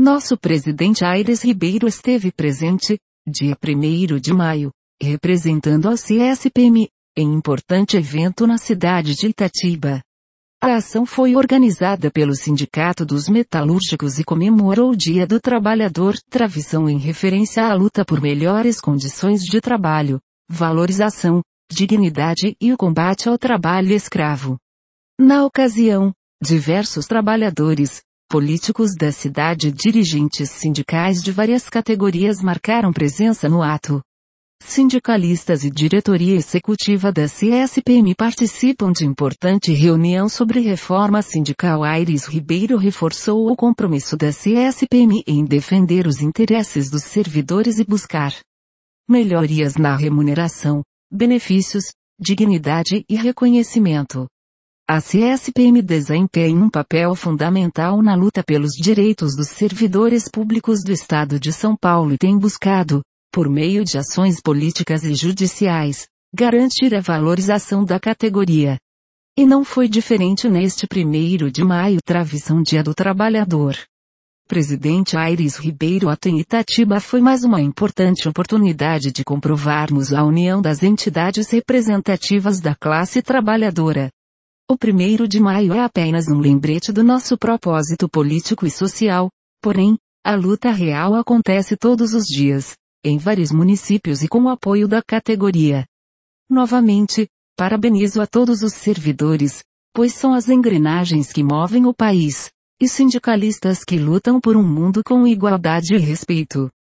Nosso presidente Aires Ribeiro esteve presente, dia 1º de maio, representando a CSPM, em importante evento na cidade de Itatiba. A ação foi organizada pelo Sindicato dos Metalúrgicos e comemorou o Dia do Trabalhador, tradição em referência à luta por melhores condições de trabalho, valorização, dignidade e o combate ao trabalho escravo. Na ocasião, diversos trabalhadores, políticos da cidade e dirigentes sindicais de várias categorias marcaram presença no ato. Sindicalistas e diretoria executiva da CSPM participam de importante reunião sobre reforma sindical. Aires Ribeiro reforçou o compromisso da CSPM em defender os interesses dos servidores e buscar melhorias na remuneração, benefícios, dignidade e reconhecimento. A CSPM desempenha um papel fundamental na luta pelos direitos dos servidores públicos do Estado de São Paulo e tem buscado, por meio de ações políticas e judiciais, garantir a valorização da categoria. E não foi diferente neste 1º de maio, tradição Dia do Trabalhador. Presidente Aires Ribeiro. Ato em Itatiba foi mais uma importante oportunidade de comprovarmos a união das entidades representativas da classe trabalhadora. O 1º de maio é apenas um lembrete do nosso propósito político e social, porém, a luta real acontece todos os dias, em vários municípios e com o apoio da categoria. Novamente, parabenizo a todos os servidores, pois são as engrenagens que movem o país, e sindicalistas que lutam por um mundo com igualdade e respeito.